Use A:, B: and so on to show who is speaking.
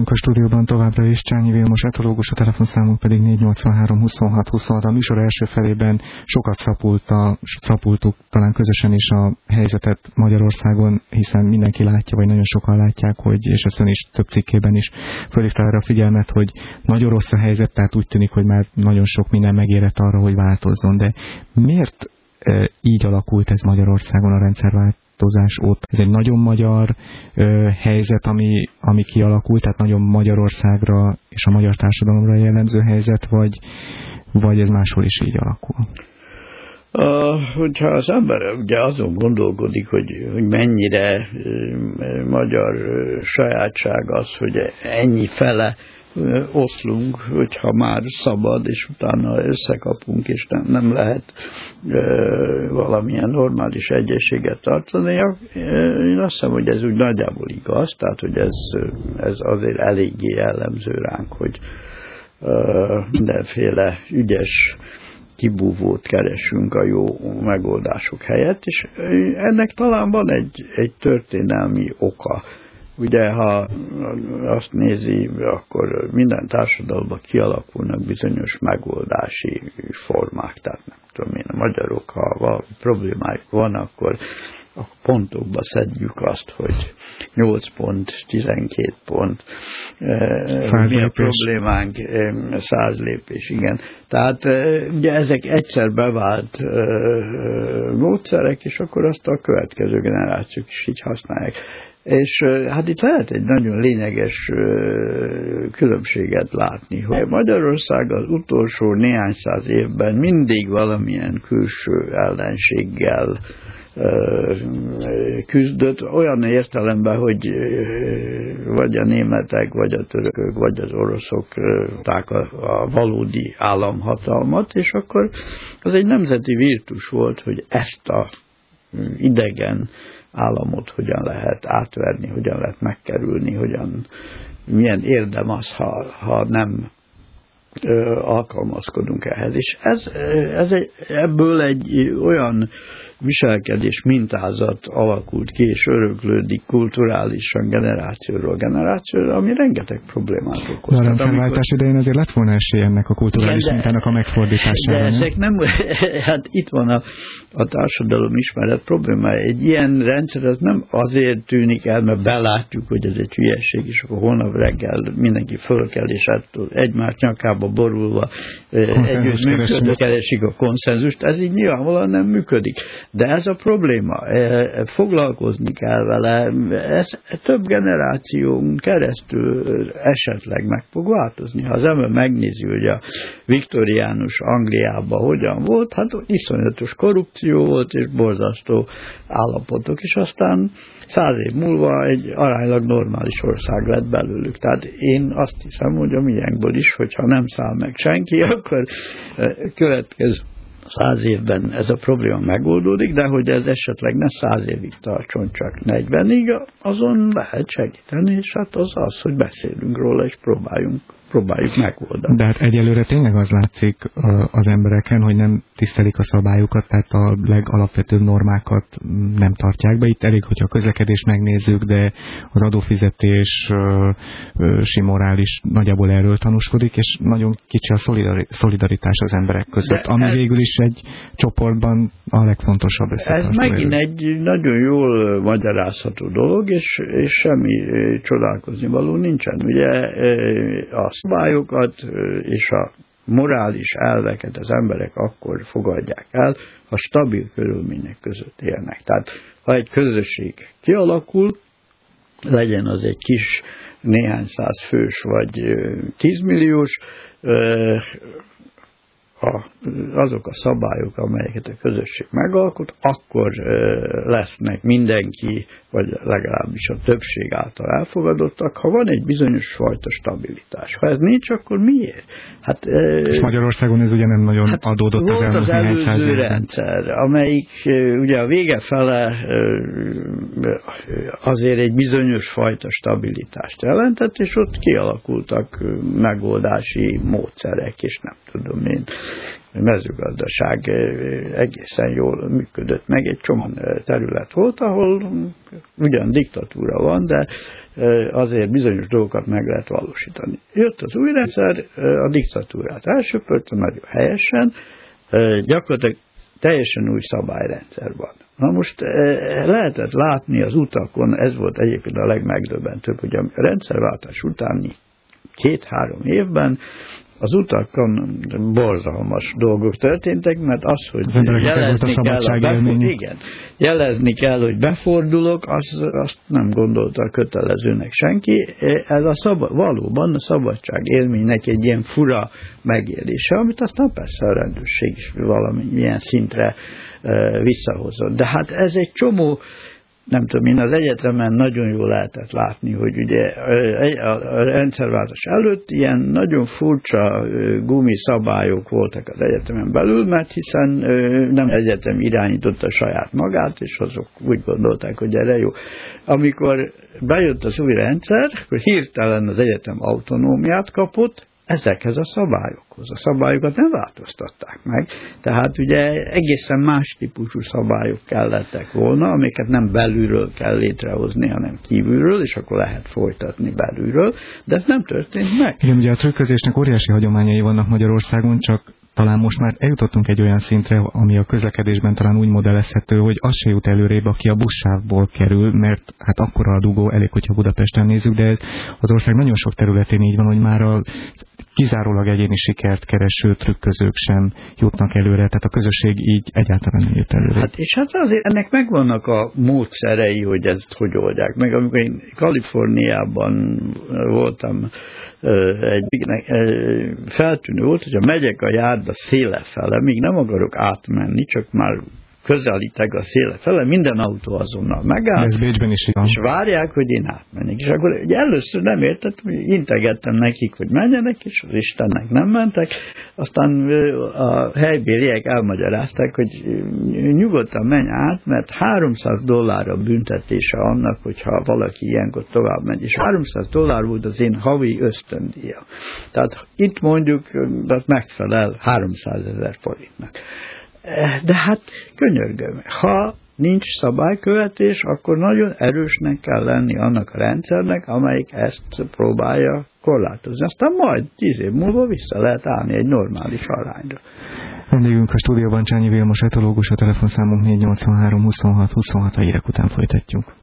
A: velünk a stúdióban továbbra is Csányi Vilmos etológus, a telefonszámunk pedig 483 26 26. A műsor első felében sokat szapultuk talán közösen is a helyzetet Magyarországon, hiszen mindenki látja, vagy nagyon sokan látják, hogy, és ezt ön is több cikkében is fölhívta arra a figyelmet, hogy nagyon rossz a helyzet, tehát úgy tűnik, hogy már nagyon sok minden megérett arra, hogy változzon. De miért így alakult ez Magyarországon a rendszerváltozás óta? Ez egy nagyon magyar helyzet, ami kialakult, tehát nagyon Magyarországra és a magyar társadalomra jellemző helyzet, vagy ez máshol is így alakul?
B: Hogyha az ember ugye azon gondolkodik, hogy mennyire magyar sajátság az, hogy ennyi fele oszlunk, hogyha már szabad, és utána összekapunk, és nem lehet valamilyen normális egyességet tartani. Én azt hiszem, hogy ez úgy nagyjából igaz, tehát hogy ez azért eléggé jellemző ránk, hogy mindenféle ügyes kibúvót keresünk a jó megoldások helyett, és ennek talán van egy történelmi oka. Ugye, ha azt nézi, akkor minden társadalomban kialakulnak bizonyos megoldási formák. Tehát nem tudom én, a magyarok, ha valami problémájuk van, akkor a pontokba szedjük azt, hogy 8 pont, 12 pont, mi a problémánk, 100 lépés, igen. Tehát ugye ezek egyszer bevált módszerek, és akkor azt a következő generációk is így használják. És hát itt lehet egy nagyon lényeges különbséget látni, hogy Magyarország az utolsó néhány száz évben mindig valamilyen külső ellenséggel küzdött, olyan értelemben, hogy vagy a németek, vagy a törökök, vagy az oroszokták a valódi államhatalmat, és akkor az egy nemzeti virtus volt, hogy ezt a idegen államot hogyan lehet átverni, hogyan lehet megkerülni, milyen érdem az, ha nem alkalmazkodunk ehhez. És ebből egy olyan viselkedés mintázat alakult ki, és öröklődik kulturálisan generációról generációra, ami rengeteg problémát okoz.
A: De a rendszerváltás idején azért lett volna esély ennek a kulturális mintának a megfordítására.
B: De ezek nem, hát itt van a társadalom ismeret problémája. Egy ilyen rendszer az nem azért tűnik el, mert belátjuk, hogy ez egy hülyeség, és akkor holnap reggel mindenki fölkel, és attól egymás nyakába borulva együtt keresik a konszenzust. Ez így nyilvánvalóan nem működik. De ez a probléma, foglalkozni kell vele, ez több generáción keresztül esetleg meg fog változni. Ha az ember megnézi, hogy a viktoriánus Angliában hogyan volt, hát iszonyatos korrupció volt, és borzasztó állapotok, és aztán 100 év múlva egy aránylag normális ország lett belőlük. Tehát én azt hiszem, hogy a miénkből is, hogyha nem száll meg senki, akkor következő 100 évben ez a probléma megoldódik, de hogy ez esetleg ne 100 évig tartson, csak 40-ig, azon lehet segíteni, és hát az, hogy beszélünk róla, és próbáljuk megoldani.
A: De hát egyelőre tényleg az látszik az embereken, hogy nem tisztelik a szabályokat, tehát a legalapvetőbb normákat nem tartják be. Itt elég, hogyha a közlekedést megnézzük, de az adófizetés morál is nagyjából erről tanúskodik, és nagyon kicsi a szolidaritás az emberek között, ami végül is egy csoportban a legfontosabb összetartó.
B: Ez megint egy nagyon jól magyarázható dolog, és semmi csodálkozni való nincsen. Ugye a szabályokat és a morális elveket az emberek akkor fogadják el, ha stabil körülmények között élnek. Tehát ha egy közösség kialakul, legyen az egy kis néhány száz fős vagy 10 milliós, azok a szabályok, amelyeket a közösség megalkot, akkor lesznek mindenki, vagy legalábbis a többség által elfogadottak, ha van egy bizonyos fajta stabilitás. Ha ez nincs, akkor miért? Hát,
A: és Magyarországon ez ugye nem nagyon adódott
B: az előző rendszer, amelyik ugye a vége fele azért egy bizonyos fajta stabilitást jelentett, és ott kialakultak megoldási módszerek, és nem tudom én, A mezőgazdaság egészen jól működött meg, egy csomó terület volt, ahol ugyan diktatúra van, de azért bizonyos dolgokat meg lehet valósítani. Jött az új rendszer, a diktatúrát elsöpörte nagyon helyesen, gyakorlatilag teljesen új szabályrendszer van. Na most lehetett látni az utakon, ez volt egyébként a legmegdöbbentőbb, hogy a rendszerváltás utáni 2-3 évben az utakon borzalmas dolgok történtek, mert az, hogy jelezni kell, hogy befordulok, azt nem gondolta kötelezőnek senki. Ez valóban a szabadság élménynek egy ilyen fura megélése, amit aztán persze a rendőrség is valamilyen szintre visszahozott. De hát ez egy csomó, nem tudom, én az egyetemen nagyon jól lehetett látni, hogy ugye a rendszerváltás előtt ilyen nagyon furcsa gumiszabályok voltak az egyetemen belül, mert hiszen nem egyetem irányította saját magát, és azok úgy gondolták, hogy erre jó. Amikor bejött az új rendszer, akkor hirtelen az egyetem autonómiát kapott ezekhez a szabályokhoz. A szabályokat nem változtatták meg, tehát ugye egészen más típusú szabályok kellettek volna, amiket nem belülről kell létrehozni, hanem kívülről, és akkor lehet folytatni belülről, de ez nem történt meg.
A: Igen, ugye a trükközésnek óriási hagyományai vannak Magyarországon, csak talán most már eljutottunk egy olyan szintre, ami a közlekedésben talán úgy modellezhető, hogy az se jut előrébb, aki a buszsávból kerül, mert hát akkora a dugó, elég, hogyha Budapesten nézzük, de az ország nagyon sok területén így van, hogy már a kizárólag egyéni sikert kereső trükközők sem jutnak előre, tehát a közösség így egyáltalán nem jut előre.
B: Hát és hát azért ennek megvannak a módszerei, hogy ezt hogy oldják meg. Amikor én Kaliforniában voltam, feltűnő volt, hogyha megyek a járda széle fele, még nem akarok átmenni, csak már közelítek a széle fele, minden autó azonnal megáll,
A: ez Bécsben is
B: és várják, hogy én átmenjek. És akkor ugye először nem értettem, hogy integettem nekik, hogy menjenek, és az Istennek nem mentek. Aztán a helybéliek elmagyarázták, hogy nyugodtan menj át, mert $300 a büntetése annak, hogyha valaki ilyenkor tovább megy. És $300 volt az én havi ösztöndíja. Tehát itt mondjuk megfelel 300 000 forintnak. De hát könyörgöm, ha nincs szabálykövetés, akkor nagyon erősnek kell lenni annak a rendszernek, amelyik ezt próbálja korlátozni. Aztán majd 10 év múlva vissza lehet állni egy normális arányra.
A: Vendégünk a stúdióban Csányi Vilmos etológus, a telefonszámunk 483 26 26, a hírek után folytatjuk.